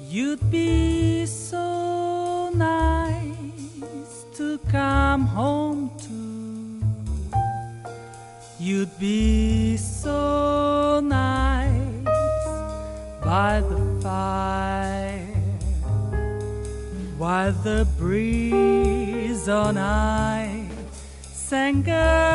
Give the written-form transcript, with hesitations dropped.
You'd be so nice to come home to. You'd be so nice by the fire, while the breeze on I sang